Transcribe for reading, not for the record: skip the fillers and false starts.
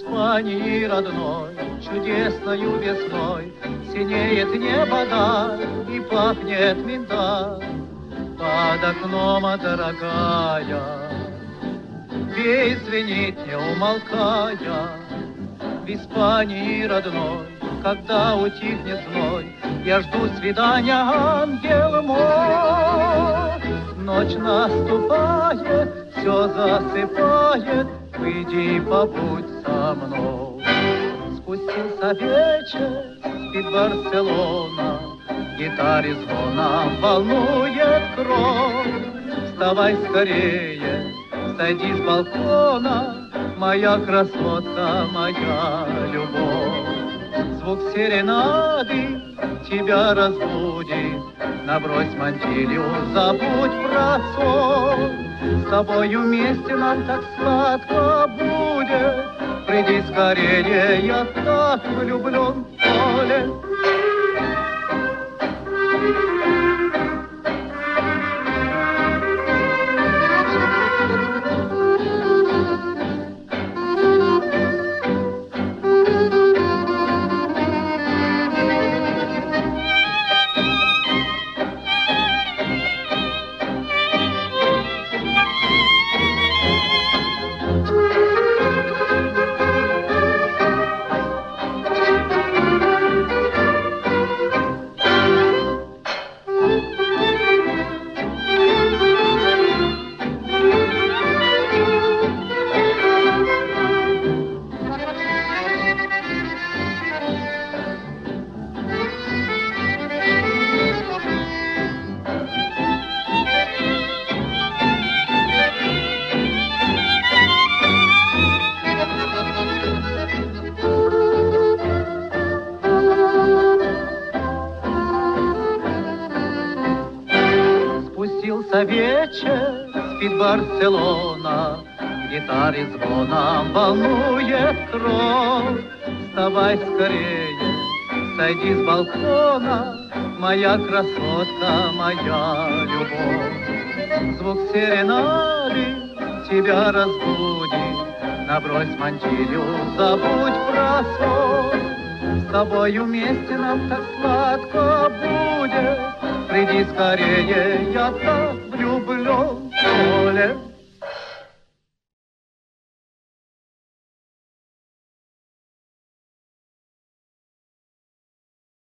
Испании родной, чудесною весной синеет небо даль и пахнет миндаль. Под окном, дорогая, пей, звенит, не умолкая. В Испании родной, когда утихнет зной, я жду свидания, ангел мой. Ночь наступает, все засыпает, выйди, побудь со мной. Спустился вечер, спит Барселона, гитаре звоном волнует кровь. Вставай скорее, сойди с балкона, моя красотка, моя любовь. Звук серенады тебя разбудит, набрось мантилью, забудь про сон. С тобою вместе нам так сладко будет, приди скорее, я так влюблен в поле. Спустился вечер, спит Барселона, гитаре звоном волнует кровь. Вставай скорее, сойди с балкона, моя красотка, моя любовь. Звук серенады тебя разбудит, набрось мантилью, забудь про сон. С тобою вместе нам так сладко будет, приди скорее, я так влюблен в поле.